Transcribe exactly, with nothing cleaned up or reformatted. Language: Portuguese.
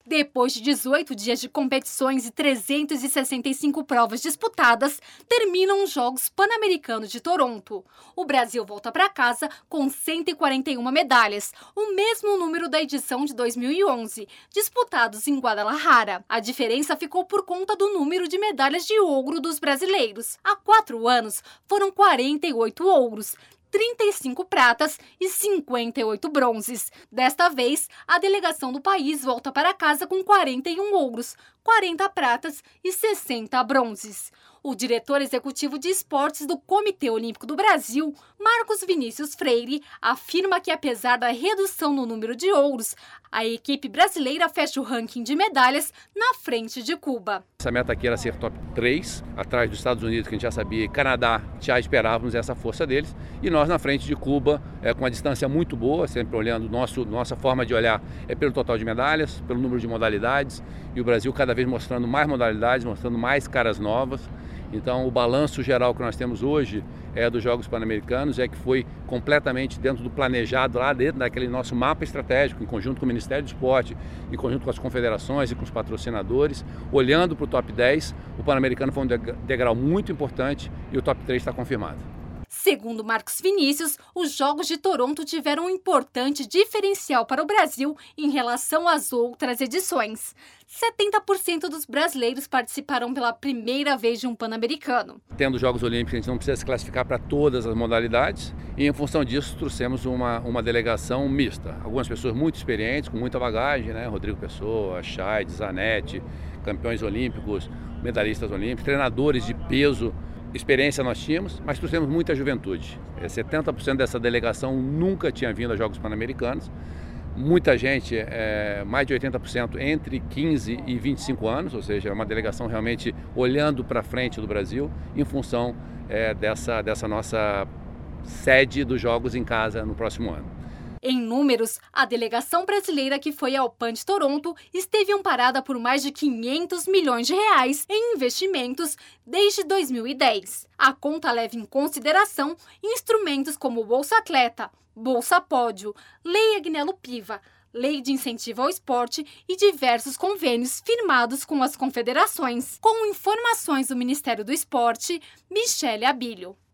Depois de dezoito dias de competições e trezentas e sessenta e cinco provas disputadas, terminam os Jogos Pan-Americanos de Toronto. O Brasil volta para casa com cento e quarenta e uma medalhas, o mesmo número da edição de dois mil e onze, disputados em Guadalajara. A diferença ficou por conta do número de medalhas de ouro dos brasileiros. Há quatro anos, foram quarenta e oito ouros, trinta e cinco pratas e cinquenta e oito bronzes. Desta vez, a delegação do país volta para casa com quarenta e um ouros, quarenta pratas e sessenta bronzes. O diretor executivo de esportes do Comitê Olímpico do Brasil, Marcos Vinícius Freire, afirma que apesar da redução no número de ouros, a equipe brasileira fecha o ranking de medalhas na frente de Cuba. Essa meta aqui era ser top três, atrás dos Estados Unidos, que a gente já sabia, e Canadá, já esperávamos essa força deles, e nós na frente de Cuba, é, com uma distância muito boa, sempre olhando, nosso, nossa forma de olhar é pelo total de medalhas, pelo número de modalidades, e o Brasil cada vez mostrando mais modalidades, mostrando mais caras novas. Então o balanço geral que nós temos hoje é dos Jogos Pan-Americanos, é que foi completamente dentro do planejado, lá dentro daquele nosso mapa estratégico, em conjunto com o Ministério do Esporte, em conjunto com as confederações e com os patrocinadores, olhando para o top dez, o Pan-Americano foi um degrau muito importante e o top três está confirmado. Segundo Marcos Vinícius, os Jogos de Toronto tiveram um importante diferencial para o Brasil em relação às outras edições. setenta por cento dos brasileiros participaram pela primeira vez de um Pan-Americano. Tendo os Jogos Olímpicos, a gente não precisa se classificar para todas as modalidades e, em função disso, trouxemos uma, uma delegação mista. Algumas pessoas muito experientes, com muita bagagem, né? Rodrigo Pessoa, Chay, Zanetti, campeões olímpicos, medalhistas olímpicos, treinadores de peso. Experiência nós tínhamos, mas trouxemos muita juventude. setenta por cento dessa delegação nunca tinha vindo a Jogos Pan-Americanos. Muita gente, é, mais de oitenta por cento entre quinze e vinte e cinco anos, ou seja, é uma delegação realmente olhando para frente do Brasil em função é, dessa, dessa nossa sede dos Jogos em casa no próximo ano. Em números, a delegação brasileira que foi ao Pan de Toronto esteve amparada por mais de quinhentos milhões de reais em investimentos desde dois mil e dez. A conta leva em consideração instrumentos como Bolsa Atleta, Bolsa Pódio, Lei Agnello Piva, Lei de Incentivo ao Esporte e diversos convênios firmados com as confederações. Com informações do Ministério do Esporte, Michele Abílio.